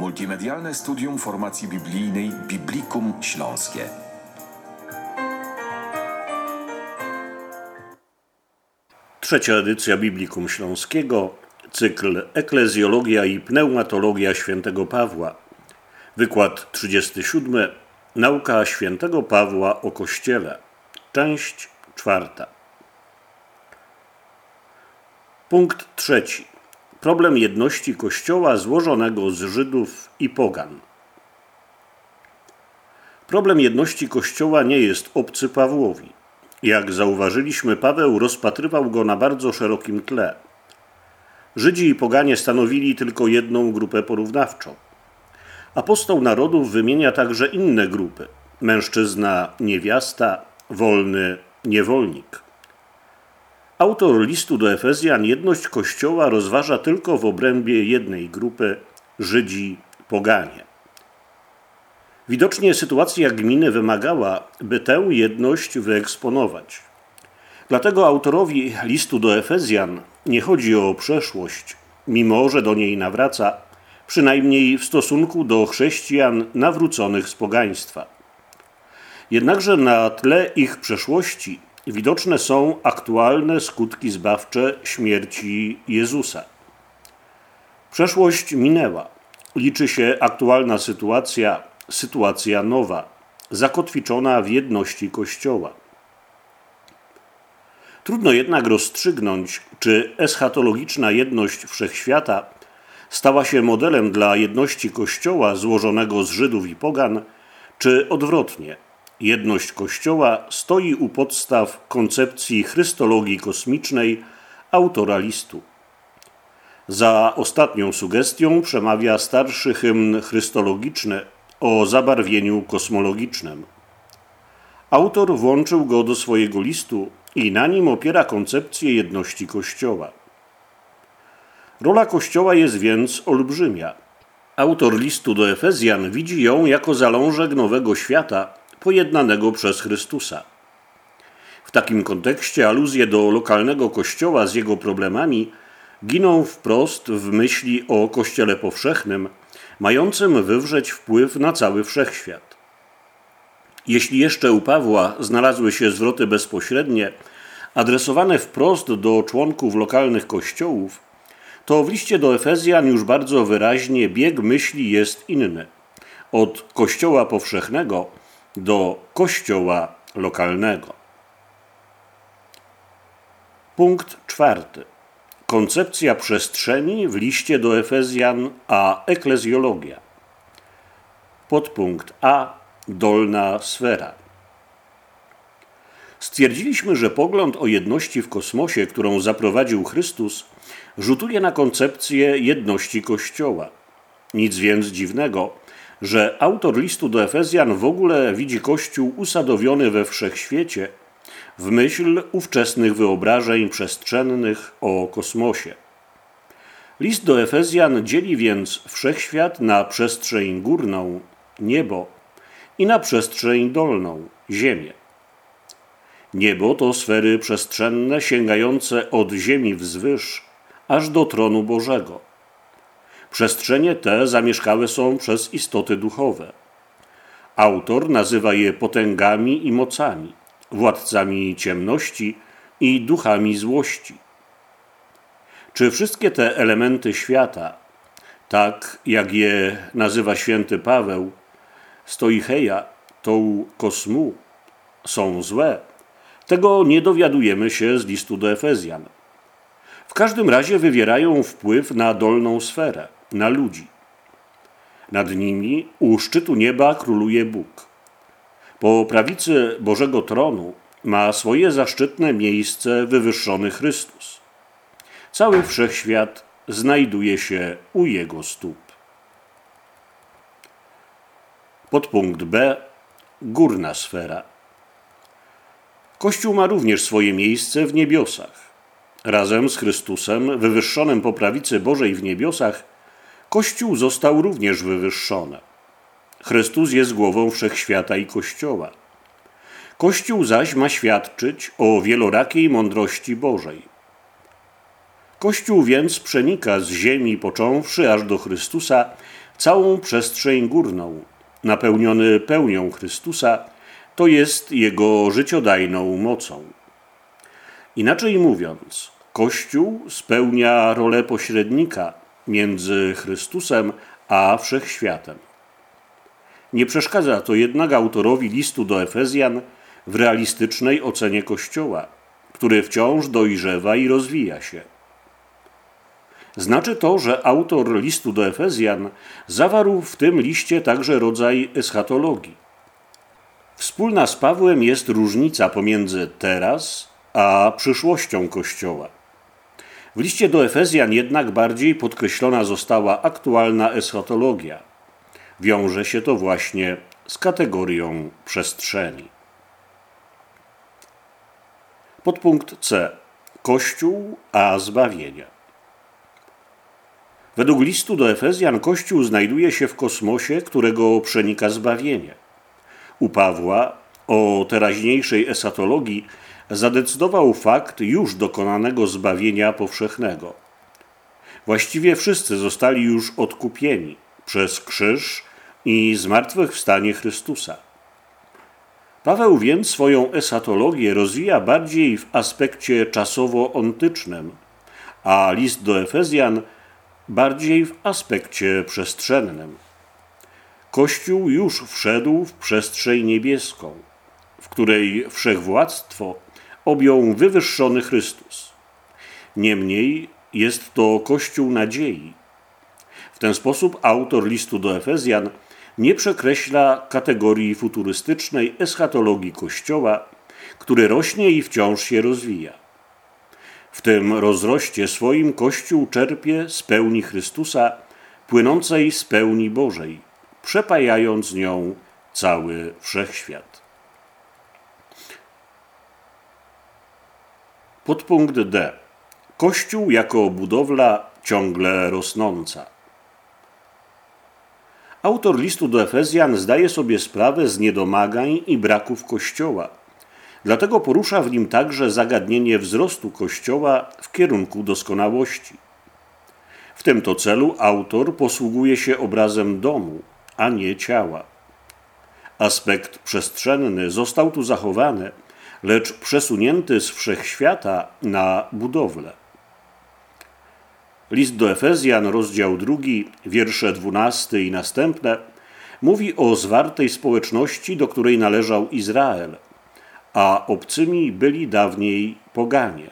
Multimedialne studium formacji biblijnej Biblikum Śląskie. Trzecia edycja Biblikum Śląskiego, cykl Eklezjologia i pneumatologia świętego Pawła. Wykład 37. Nauka świętego Pawła o Kościele. Część 4. Punkt 3. Problem jedności Kościoła złożonego z Żydów i pogan. Problem jedności Kościoła nie jest obcy Pawłowi. Jak zauważyliśmy, Paweł rozpatrywał go na bardzo szerokim tle. Żydzi i poganie stanowili tylko jedną grupę porównawczą. Apostoł narodów wymienia także inne grupy: mężczyzna, niewiasta, wolny, niewolnik. Autor listu do Efezjan jedność Kościoła rozważa tylko w obrębie jednej grupy: Żydzi, poganie. Widocznie sytuacja gminy wymagała, by tę jedność wyeksponować. Dlatego autorowi listu do Efezjan nie chodzi o przeszłość, mimo że do niej nawraca, przynajmniej w stosunku do chrześcijan nawróconych z pogaństwa. Jednakże na tle ich przeszłości widoczne są aktualne skutki zbawcze śmierci Jezusa. Przeszłość minęła. Liczy się aktualna sytuacja nowa, zakotwiczona w jedności Kościoła. Trudno jednak rozstrzygnąć, czy eschatologiczna jedność wszechświata stała się modelem dla jedności Kościoła złożonego z Żydów i pogan, czy odwrotnie. Jedność Kościoła stoi u podstaw koncepcji chrystologii kosmicznej autora listu. Za ostatnią sugestią przemawia starszy hymn chrystologiczny o zabarwieniu kosmologicznym. Autor włączył go do swojego listu i na nim opiera koncepcję jedności Kościoła. Rola Kościoła jest więc olbrzymia. Autor listu do Efezjan widzi ją jako zalążek nowego świata pojednanego przez Chrystusa. W takim kontekście aluzje do lokalnego Kościoła z jego problemami giną wprost w myśli o Kościele powszechnym, mającym wywrzeć wpływ na cały wszechświat. Jeśli jeszcze u Pawła znalazły się zwroty bezpośrednie, adresowane wprost do członków lokalnych kościołów, to w liście do Efezjan już bardzo wyraźnie bieg myśli jest inny. Od Kościoła powszechnego do Kościoła lokalnego. Punkt 4. Koncepcja przestrzeni w liście do Efezjan a eklezjologia. Podpunkt A. Dolna sfera. Stwierdziliśmy, że pogląd o jedności w kosmosie, którą zaprowadził Chrystus, rzutuje na koncepcję jedności Kościoła. Nic więc dziwnego, że autor listu do Efezjan w ogóle widzi Kościół usadowiony we wszechświecie w myśl ówczesnych wyobrażeń przestrzennych o kosmosie. List do Efezjan dzieli więc wszechświat na przestrzeń górną, niebo, i na przestrzeń dolną, ziemię. Niebo to sfery przestrzenne sięgające od ziemi wzwyż aż do tronu Bożego. Przestrzenie te zamieszkałe są przez istoty duchowe. Autor nazywa je potęgami i mocami, władcami ciemności i duchami złości. Czy wszystkie te elementy świata, tak jak je nazywa święty Paweł, stoicheia, tou kosmu, są złe? Tego nie dowiadujemy się z listu do Efezjan. W każdym razie wywierają wpływ na dolną sferę, na ludzi. Nad nimi u szczytu nieba króluje Bóg. Po prawicy Bożego tronu ma swoje zaszczytne miejsce wywyższony Chrystus. Cały wszechświat znajduje się u Jego stóp. Podpunkt B. Górna sfera. Kościół ma również swoje miejsce w niebiosach. Razem z Chrystusem, wywyższonym po prawicy Bożej w niebiosach, Kościół został również wywyższony. Chrystus jest głową wszechświata i Kościoła. Kościół zaś ma świadczyć o wielorakiej mądrości Bożej. Kościół więc przenika z ziemi począwszy aż do Chrystusa całą przestrzeń górną, napełniony pełnią Chrystusa, to jest Jego życiodajną mocą. Inaczej mówiąc, Kościół spełnia rolę pośrednika między Chrystusem a wszechświatem. Nie przeszkadza to jednak autorowi listu do Efezjan w realistycznej ocenie Kościoła, który wciąż dojrzewa i rozwija się. Znaczy to, że autor listu do Efezjan zawarł w tym liście także rodzaj eschatologii. Wspólna z Pawłem jest różnica pomiędzy teraz a przyszłością Kościoła. W liście do Efezjan jednak bardziej podkreślona została aktualna eschatologia. Wiąże się to właśnie z kategorią przestrzeni. Podpunkt C. Kościół a zbawienie. Według listu do Efezjan Kościół znajduje się w kosmosie, którego przenika zbawienie. U Pawła o teraźniejszej eschatologii zadecydował fakt już dokonanego zbawienia powszechnego. Właściwie wszyscy zostali już odkupieni przez krzyż i zmartwychwstanie Chrystusa. Paweł więc swoją eschatologię rozwija bardziej w aspekcie czasowo-ontycznym, a list do Efezjan bardziej w aspekcie przestrzennym. Kościół już wszedł w przestrzeń niebieską, w której wszechwładztwo objął wywyższony Chrystus. Niemniej jest to Kościół nadziei. W ten sposób autor listu do Efezjan nie przekreśla kategorii futurystycznej eschatologii Kościoła, który rośnie i wciąż się rozwija. W tym rozroście swoim Kościół czerpie z pełni Chrystusa, płynącej z pełni Bożej, przepajając nią cały wszechświat. Podpunkt D. Kościół jako budowla ciągle rosnąca. Autor listu do Efezjan zdaje sobie sprawę z niedomagań i braków Kościoła. Dlatego porusza w nim także zagadnienie wzrostu Kościoła w kierunku doskonałości. W tym to celu autor posługuje się obrazem domu, a nie ciała. Aspekt przestrzenny został tu zachowany, lecz przesunięty z wszechświata na budowlę. List do Efezjan, rozdział 2, wiersze 12 i następne, mówi o zwartej społeczności, do której należał Izrael, a obcymi byli dawniej poganie.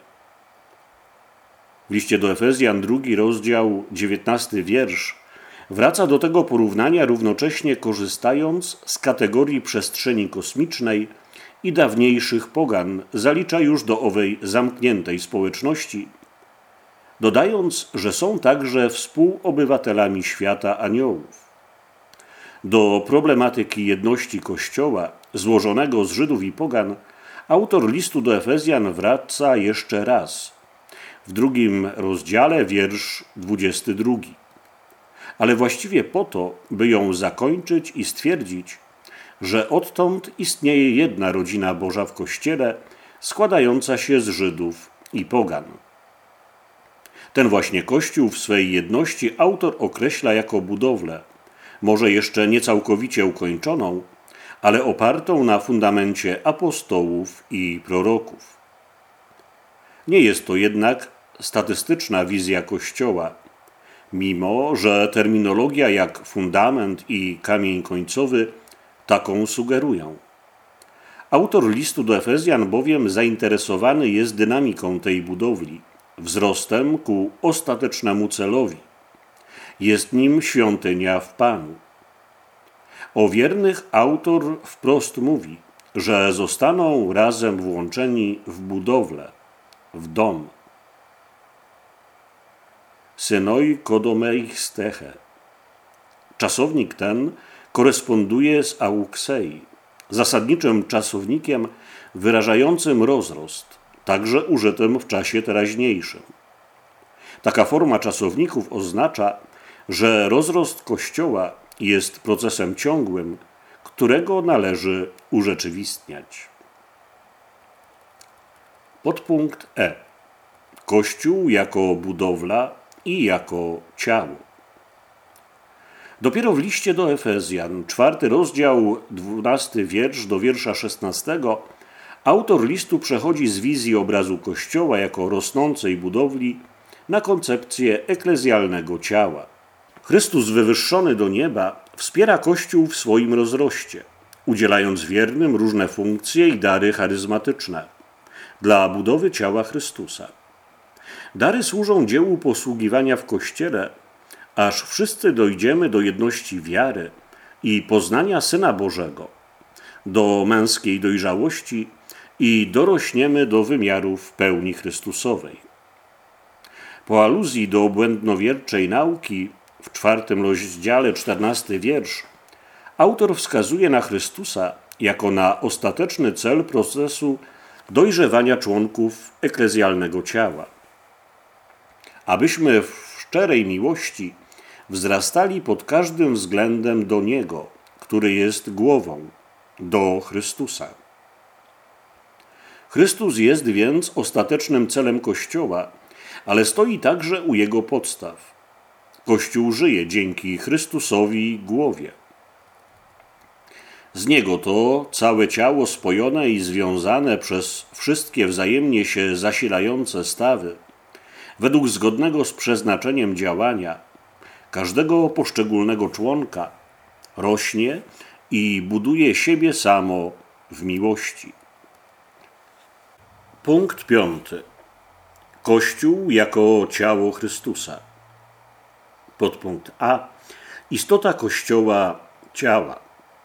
W liście do Efezjan, 2 rozdział, 19 wiersz, wraca do tego porównania równocześnie korzystając z kategorii przestrzeni kosmicznej i dawniejszych pogan zalicza już do owej zamkniętej społeczności, dodając, że są także współobywatelami świata aniołów. Do problematyki jedności Kościoła, złożonego z Żydów i pogan, autor listu do Efezjan wraca jeszcze raz, w 2 rozdziale, wiersz 22. Ale właściwie po to, by ją zakończyć i stwierdzić, że odtąd istnieje jedna rodzina Boża w Kościele, składająca się z Żydów i pogan. Ten właśnie Kościół w swej jedności autor określa jako budowlę, może jeszcze nie całkowicie ukończoną, ale opartą na fundamencie apostołów i proroków. Nie jest to jednak statystyczna wizja Kościoła, mimo że terminologia jak fundament i kamień końcowy taką sugerują. Autor listu do Efezjan bowiem zainteresowany jest dynamiką tej budowli, wzrostem ku ostatecznemu celowi. Jest nim świątynia w Panu. O wiernych autor wprost mówi, że zostaną razem włączeni w budowlę, w dom. Synoi kodomeichsteche. Czasownik ten koresponduje z auksei, zasadniczym czasownikiem wyrażającym rozrost, także użytym w czasie teraźniejszym. Taka forma czasowników oznacza, że rozrost Kościoła jest procesem ciągłym, którego należy urzeczywistniać. Podpunkt E. Kościół jako budowla i jako ciało. Dopiero w liście do Efezjan, 4 rozdział, 12 wiersz do wiersza 16, autor listu przechodzi z wizji obrazu Kościoła jako rosnącej budowli na koncepcję eklezjalnego ciała. Chrystus wywyższony do nieba wspiera Kościół w swoim rozroście, udzielając wiernym różne funkcje i dary charyzmatyczne dla budowy ciała Chrystusa. Dary służą dziełu posługiwania w Kościele, aż wszyscy dojdziemy do jedności wiary i poznania Syna Bożego, do męskiej dojrzałości i dorośniemy do wymiarów pełni Chrystusowej. Po aluzji do błędnowierczej nauki w 4 rozdziale 14 wiersz autor wskazuje na Chrystusa jako na ostateczny cel procesu dojrzewania członków eklezjalnego ciała. Abyśmy w szczerej miłości wzrastali pod każdym względem do Niego, który jest głową, do Chrystusa. Chrystus jest więc ostatecznym celem Kościoła, ale stoi także u jego podstaw. Kościół żyje dzięki Chrystusowi głowie. Z Niego to całe ciało spojone i związane przez wszystkie wzajemnie się zasilające stawy, według zgodnego z przeznaczeniem działania każdego poszczególnego członka, rośnie i buduje siebie samo w miłości. Punkt 5. Kościół jako ciało Chrystusa. Podpunkt A. Istota Kościoła ciała.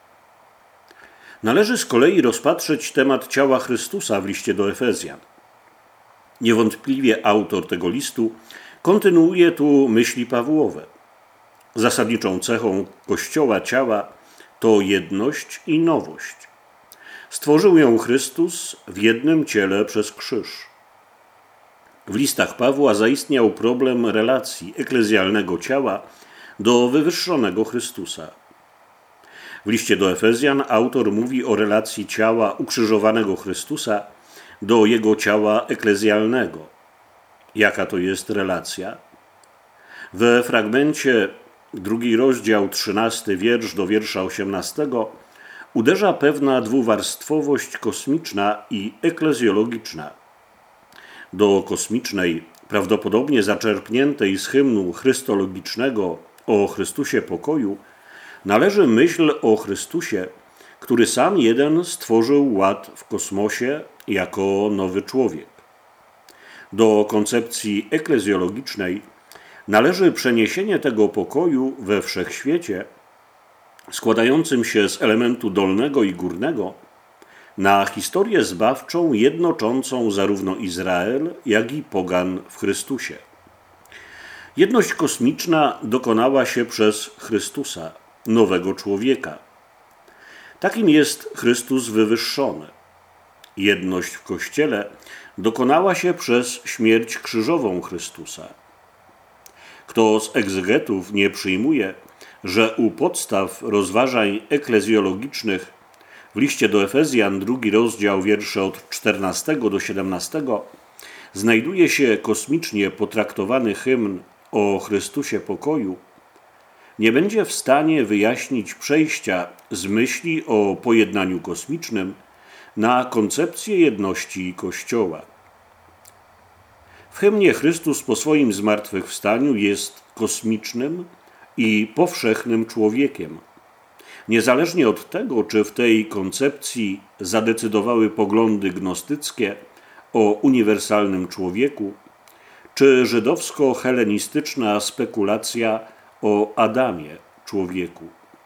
Należy z kolei rozpatrzeć temat ciała Chrystusa w liście do Efezjan. Niewątpliwie autor tego listu kontynuuje tu myśli Pawłowe. Zasadniczą cechą Kościoła ciała to jedność i nowość. Stworzył ją Chrystus w jednym ciele przez krzyż. W listach Pawła zaistniał problem relacji eklezjalnego ciała do wywyższonego Chrystusa. W liście do Efezjan autor mówi o relacji ciała ukrzyżowanego Chrystusa do jego ciała eklezjalnego. Jaka to jest relacja? We fragmencie 2 rozdział 13 wiersz do wiersza 18 uderza pewna dwuwarstwowość kosmiczna i eklezjologiczna. Do kosmicznej, prawdopodobnie zaczerpniętej z hymnu chrystologicznego o Chrystusie pokoju, należy myśl o Chrystusie, który sam jeden stworzył ład w kosmosie jako nowy człowiek. Do koncepcji eklezjologicznej należy przeniesienie tego pokoju we wszechświecie, składającym się z elementu dolnego i górnego, na historię zbawczą jednoczącą zarówno Izrael, jak i pogan w Chrystusie. Jedność kosmiczna dokonała się przez Chrystusa, nowego człowieka. Takim jest Chrystus wywyższony. Jedność w Kościele dokonała się przez śmierć krzyżową Chrystusa. Kto z egzegetów nie przyjmuje, że u podstaw rozważań eklezjologicznych w liście do Efezjan 2 rozdział wiersze od 14 do 17 znajduje się kosmicznie potraktowany hymn o Chrystusie pokoju, nie będzie w stanie wyjaśnić przejścia z myśli o pojednaniu kosmicznym na koncepcję jedności Kościoła. W hymnie Chrystus po swoim zmartwychwstaniu jest kosmicznym i powszechnym człowiekiem. Niezależnie od tego, czy w tej koncepcji zadecydowały poglądy gnostyckie o uniwersalnym człowieku, czy żydowsko-helenistyczna spekulacja o Adamie, człowieku.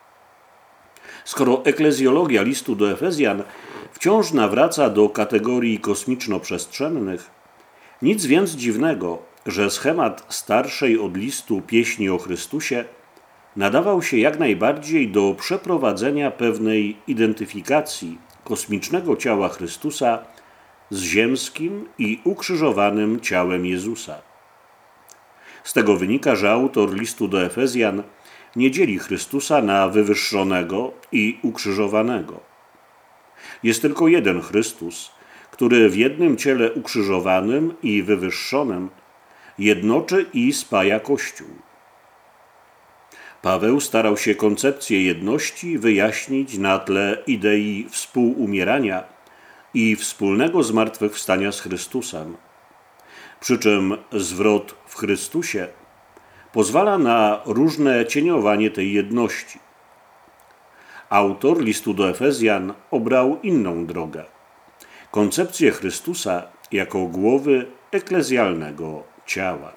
Skoro eklezjologia listu do Efezjan wciąż nawraca do kategorii kosmiczno-przestrzennych, nic więc dziwnego, że schemat starszej od listu pieśni o Chrystusie nadawał się jak najbardziej do przeprowadzenia pewnej identyfikacji kosmicznego ciała Chrystusa z ziemskim i ukrzyżowanym ciałem Jezusa. Z tego wynika, że autor listu do Efezjan nie dzieli Chrystusa na wywyższonego i ukrzyżowanego. Jest tylko jeden Chrystus, który w jednym ciele ukrzyżowanym i wywyższonym jednoczy i spaja Kościół. Paweł starał się koncepcję jedności wyjaśnić na tle idei współumierania i wspólnego zmartwychwstania z Chrystusem. Przy czym zwrot w Chrystusie pozwala na różne cieniowanie tej jedności. Autor listu do Efezjan obrał inną drogę. Koncepcję Chrystusa jako głowy eklezjalnego ciała.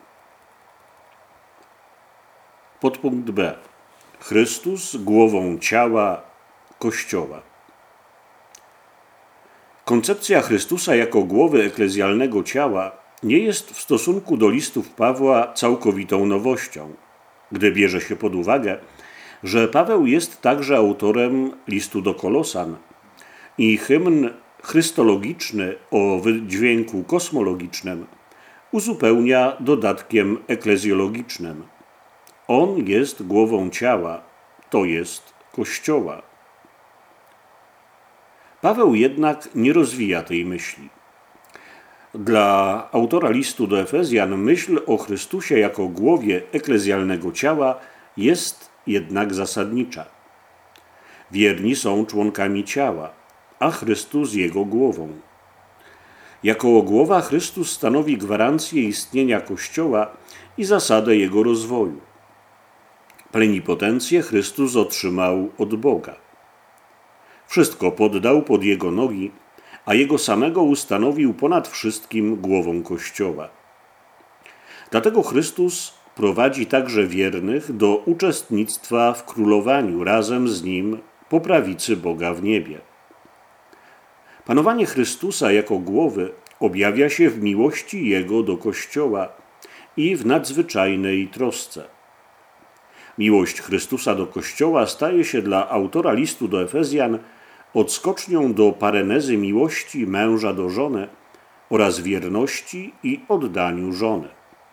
Podpunkt B. Chrystus głową ciała Kościoła. Koncepcja Chrystusa jako głowy eklezjalnego ciała nie jest w stosunku do listów Pawła całkowitą nowością, gdy bierze się pod uwagę, że Paweł jest także autorem listu do Kolosan i hymn chrystologiczny o wydźwięku kosmologicznym uzupełnia dodatkiem eklezjologicznym. On jest głową ciała, to jest Kościoła. Paweł jednak nie rozwija tej myśli. Dla autora listu do Efezjan myśl o Chrystusie jako głowie eklezjalnego ciała jest jednak zasadnicza. Wierni są członkami ciała, a Chrystus jego głową. Jako głowa Chrystus stanowi gwarancję istnienia Kościoła i zasadę jego rozwoju. Plenipotencję Chrystus otrzymał od Boga. Wszystko poddał pod jego nogi, a jego samego ustanowił ponad wszystkim głową Kościoła. Dlatego Chrystus prowadzi także wiernych do uczestnictwa w królowaniu razem z Nim po prawicy Boga w niebie. Panowanie Chrystusa jako głowy objawia się w miłości Jego do Kościoła i w nadzwyczajnej trosce. Miłość Chrystusa do Kościoła staje się dla autora listu do Efezjan odskocznią do parenezy miłości męża do żony oraz wierności i oddaniu żony.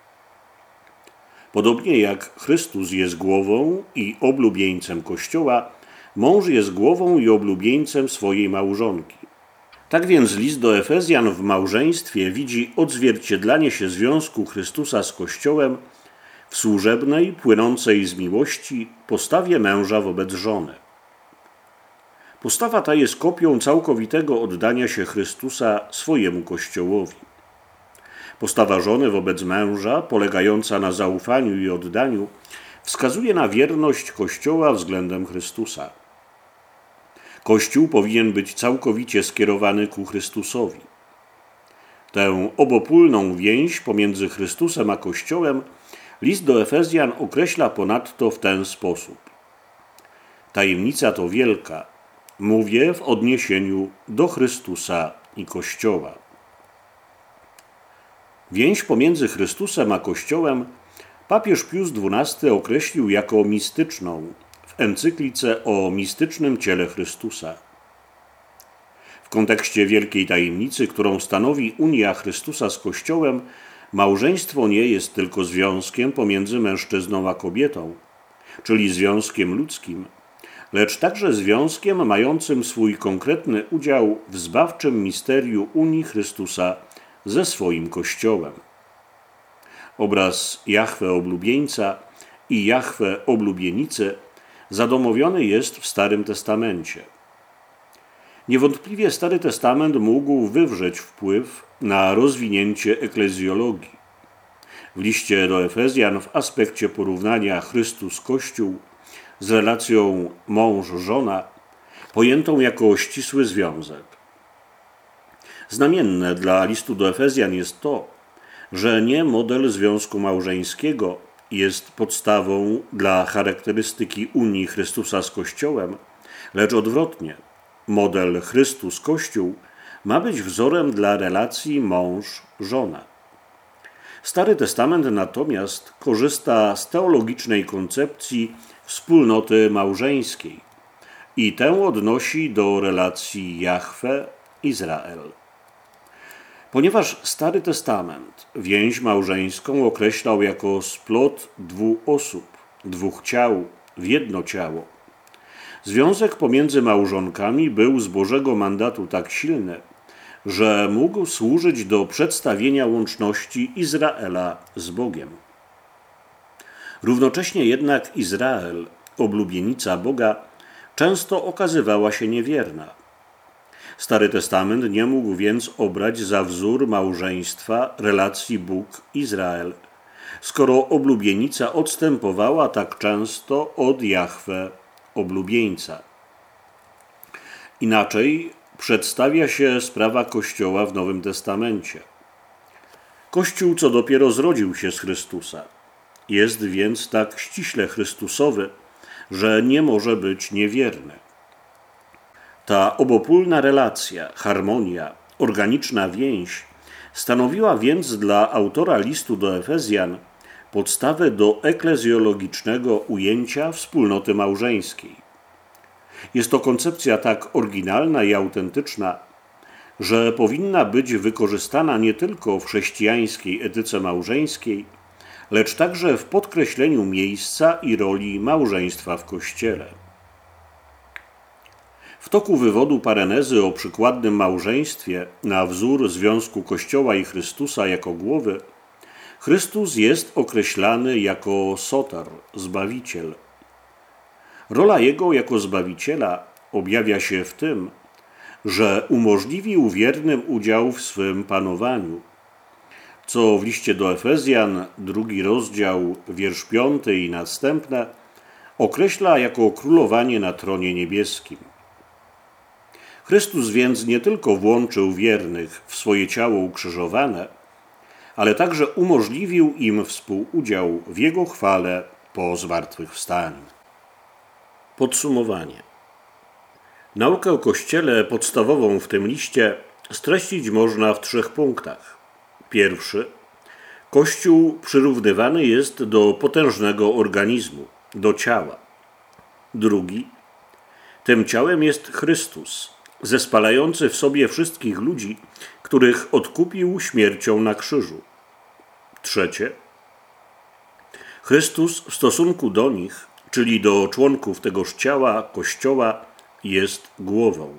Podobnie jak Chrystus jest głową i oblubieńcem Kościoła, mąż jest głową i oblubieńcem swojej małżonki. Tak więc list do Efezjan w małżeństwie widzi odzwierciedlanie się związku Chrystusa z Kościołem w służebnej, płynącej z miłości postawie męża wobec żony. Postawa ta jest kopią całkowitego oddania się Chrystusa swojemu Kościołowi. Postawa żony wobec męża, polegająca na zaufaniu i oddaniu, wskazuje na wierność Kościoła względem Chrystusa. Kościół powinien być całkowicie skierowany ku Chrystusowi. Tę obopólną więź pomiędzy Chrystusem a Kościołem list do Efezjan określa ponadto w ten sposób. Tajemnica to wielka, mówię w odniesieniu do Chrystusa i Kościoła. Więź pomiędzy Chrystusem a Kościołem papież Pius XII określił jako mistyczną w encyklice o mistycznym ciele Chrystusa. W kontekście wielkiej tajemnicy, którą stanowi unia Chrystusa z Kościołem, małżeństwo nie jest tylko związkiem pomiędzy mężczyzną a kobietą, czyli związkiem ludzkim, lecz także związkiem mającym swój konkretny udział w zbawczym misterium unii Chrystusa ze swoim Kościołem. Obraz Jahwe oblubieńca i Jahwe oblubienicy zadomowiony jest w Starym Testamencie. Niewątpliwie Stary Testament mógł wywrzeć wpływ na rozwinięcie eklezjologii. W liście do Efezjan w aspekcie porównania Chrystus-Kościół z relacją mąż-żona, pojętą jako ścisły związek. Znamienne dla listu do Efezjan jest to, że nie model związku małżeńskiego jest podstawą dla charakterystyki unii Chrystusa z Kościołem, lecz odwrotnie. Model Chrystus-Kościół ma być wzorem dla relacji mąż-żona. Stary Testament natomiast korzysta z teologicznej koncepcji wspólnoty małżeńskiej i tę odnosi do relacji Jahwe-Izrael. Ponieważ Stary Testament więź małżeńską określał jako splot dwóch osób, dwóch ciał w jedno ciało, związek pomiędzy małżonkami był z Bożego mandatu tak silny, że mógł służyć do przedstawienia łączności Izraela z Bogiem. Równocześnie jednak Izrael, oblubienica Boga, często okazywała się niewierna. Stary Testament nie mógł więc obrać za wzór małżeństwa relacji Bóg-Izrael, skoro oblubienica odstępowała tak często od Jahwe, oblubieńca. Inaczej przedstawia się sprawa Kościoła w Nowym Testamencie. Kościół co dopiero zrodził się z Chrystusa. Jest więc tak ściśle Chrystusowy, że nie może być niewierny. Ta obopólna relacja, harmonia, organiczna więź stanowiła więc dla autora listu do Efezjan podstawę do eklezjologicznego ujęcia wspólnoty małżeńskiej. Jest to koncepcja tak oryginalna i autentyczna, że powinna być wykorzystana nie tylko w chrześcijańskiej etyce małżeńskiej, lecz także w podkreśleniu miejsca i roli małżeństwa w Kościele. W toku wywodu parenezy o przykładnym małżeństwie na wzór związku Kościoła i Chrystusa jako głowy, Chrystus jest określany jako soter, Zbawiciel. Rola Jego jako Zbawiciela objawia się w tym, że umożliwił wiernym udział w swym panowaniu, co w liście do Efezjan, 2 rozdział, wiersz 5 i następne, określa jako królowanie na tronie niebieskim. Chrystus więc nie tylko włączył wiernych w swoje ciało ukrzyżowane, ale także umożliwił im współudział w Jego chwale po zmartwychwstaniu. Podsumowanie. Naukę o Kościele podstawową w tym liście streścić można w 3 punktach. Pierwszy. Kościół przyrównywany jest do potężnego organizmu, do ciała. Drugi. Tym ciałem jest Chrystus, zespalający w sobie wszystkich ludzi, których odkupił śmiercią na krzyżu. Trzecie. Chrystus w stosunku do nich, czyli do członków tegoż ciała, Kościoła, jest głową.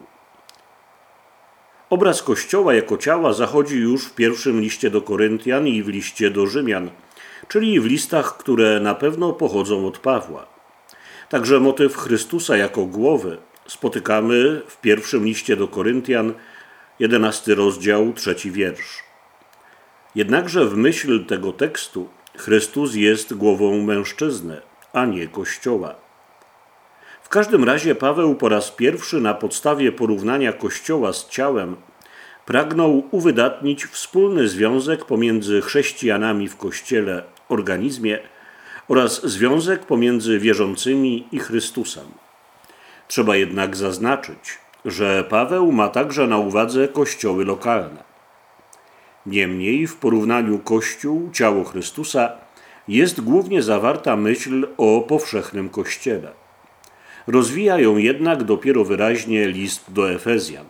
Obraz Kościoła jako ciała zachodzi już w pierwszym liście do Koryntian i w liście do Rzymian, czyli w listach, które na pewno pochodzą od Pawła. Także motyw Chrystusa jako głowy spotykamy w pierwszym liście do Koryntian, 11 rozdział, 3 wiersz. Jednakże w myśl tego tekstu Chrystus jest głową mężczyzny, a nie Kościoła. W każdym razie Paweł po raz pierwszy na podstawie porównania Kościoła z ciałem pragnął uwydatnić wspólny związek pomiędzy chrześcijanami w Kościele, organizmie oraz związek pomiędzy wierzącymi i Chrystusem. Trzeba jednak zaznaczyć, że Paweł ma także na uwadze kościoły lokalne. Niemniej w porównaniu Kościół, ciało Chrystusa jest głównie zawarta myśl o powszechnym Kościele. Rozwija ją jednak dopiero wyraźnie list do Efezjan.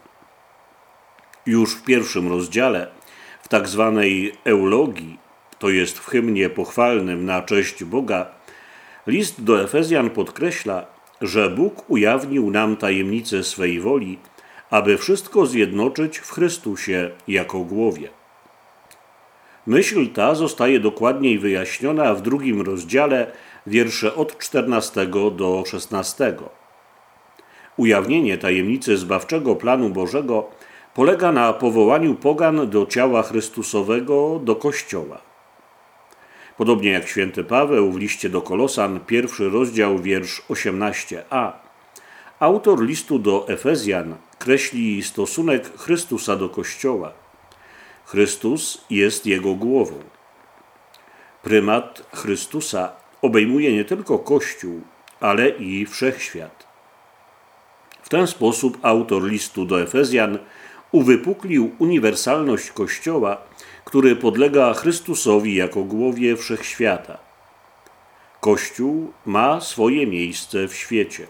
Już w pierwszym rozdziale, w tak zwanej eulogii, to jest w hymnie pochwalnym na cześć Boga, list do Efezjan podkreśla, że Bóg ujawnił nam tajemnicę swej woli, aby wszystko zjednoczyć w Chrystusie jako głowie. Myśl ta zostaje dokładniej wyjaśniona w 2 rozdziale, wiersze od 14 do 16. Ujawnienie tajemnicy zbawczego planu Bożego polega na powołaniu pogan do ciała Chrystusowego, do Kościoła. Podobnie jak święty Paweł w liście do Kolosan, 1 rozdział, wiersz 18a, autor listu do Efezjan kreśli stosunek Chrystusa do Kościoła. Chrystus jest Jego głową. Prymat Chrystusa obejmuje nie tylko Kościół, ale i wszechświat. W ten sposób autor listu do Efezjan uwypuklił uniwersalność Kościoła, który podlega Chrystusowi jako głowie wszechświata. Kościół ma swoje miejsce w świecie.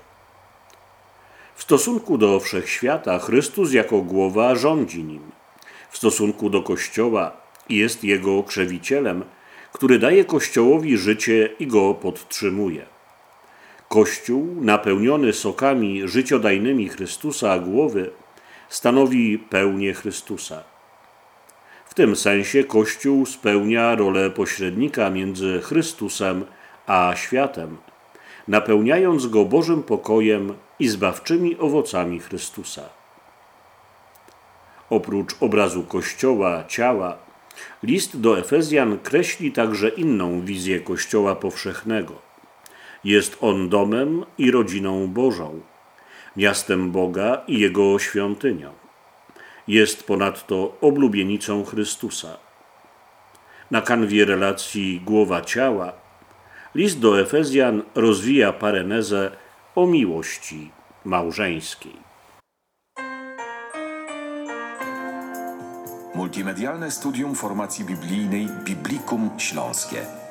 W stosunku do wszechświata Chrystus jako głowa rządzi nim. W stosunku do Kościoła jest jego krzewicielem, który daje Kościołowi życie i go podtrzymuje. Kościół, napełniony sokami życiodajnymi Chrystusa głowy, stanowi pełnię Chrystusa. W tym sensie Kościół spełnia rolę pośrednika między Chrystusem a światem, napełniając go Bożym pokojem i zbawczymi owocami Chrystusa. Oprócz obrazu Kościoła, ciała, list do Efezjan kreśli także inną wizję Kościoła powszechnego. Jest on domem i rodziną Bożą, miastem Boga i Jego świątynią. Jest ponadto oblubienicą Chrystusa. Na kanwie relacji głowa-ciała list do Efezjan rozwija parenezę o miłości małżeńskiej. Multimedialne studium formacji biblijnej Biblikum Śląskie.